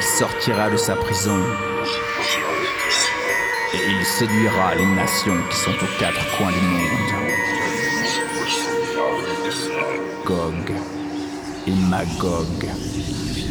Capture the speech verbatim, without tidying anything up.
il sortira de sa prison et il séduira les nations qui sont aux quatre coins du monde. Gog et Magog.